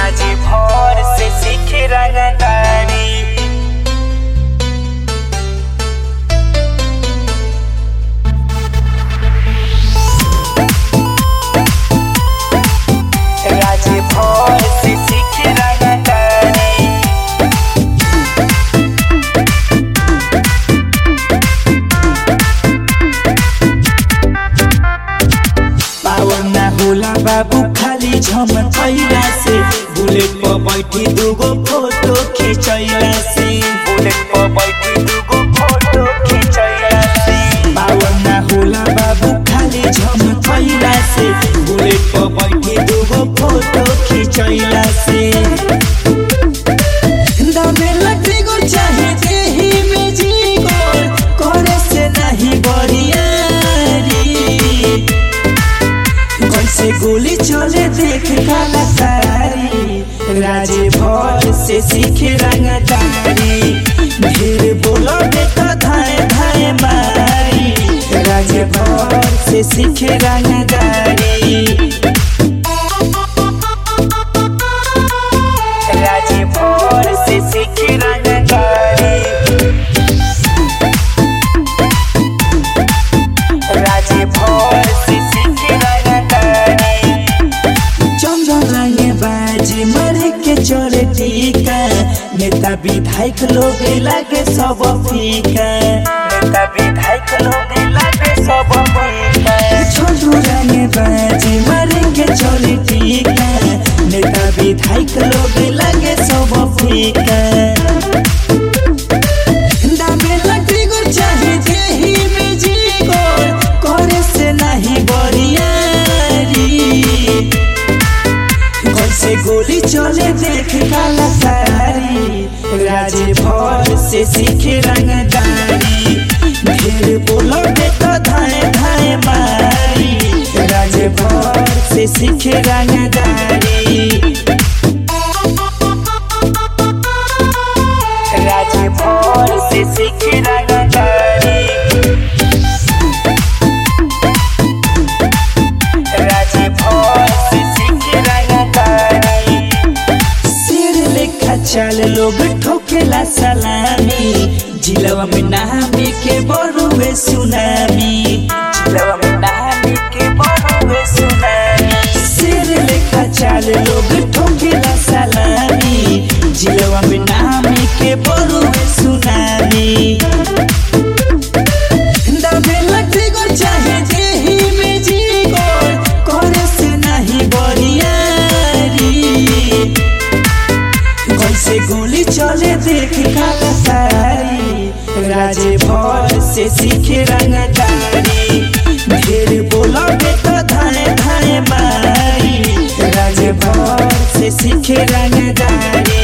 राजे भर से सीखे रंगदारी। राजे भर से सीखे रंगदारी। पावन ना होला बाबू खाली झमकैला से, बुलेट पर बैठी दूगो फोटो खिंचैला से, बुलेट पर बैठी दूगो फोटो खिंचैला से। पावन ना होला बाबू खाली झमकैला से, बुलेट पर बैठी दूगो फोटो खिंचैला से। दामे लकड़ी गो चाहे देही में जीगो, करे से नहीं बरियारी। कैसे गोली चले देख काला तारी, राजे भर से सीखे रंगदारी। ढेर बोलोगे तो धाए धाए मारी, राजे भर से सीखे रंगदारी। राजे भर से सीखे रंगदारी। राजे भर से सीखे रंगदारी। चंदन रंगे बाजी मरे के चोरे टीका, नेता विधायक लोग लागे सब फीका, नेता विधायक लोग लागे सब फीका। छोटू रंगे बाजी मरे के चोरे टीका, नेता विधायक लोग लागे सब फीका। दामे लकड़ी गो चाहे देही में जीगो, करे से नहीं बरियारी। कैसे गोली चले देख काला तारी, राजे भर से सीखे रंगदारी। ढेर बोलोगे तो धाए धाए मारी, राजे भर से सीखे रंगदारी। राजे भर से सीखे रंगदारी। राजे भर से सीखे रंगदारी। सिर लेखा चल लोग ठोकेला सलामी, जिलवा में नामी के बरुए सुनामी, जिलवा में नामी के बरुए सुनामी। सिर लेखा चल लोग ठोकेला सलामी, जिलवा में नामी के बरुए सुनामी। दामे लकड़ी गो चाहे देही में जीगो, करे से नहीं बरियारी। कैसे गोली चले देख काला तारी, राजे भर से सीखे रंगदारी। ढेर बोलोगे तो धाए धाए मारी, राजे भर से सीखे रंगदारी।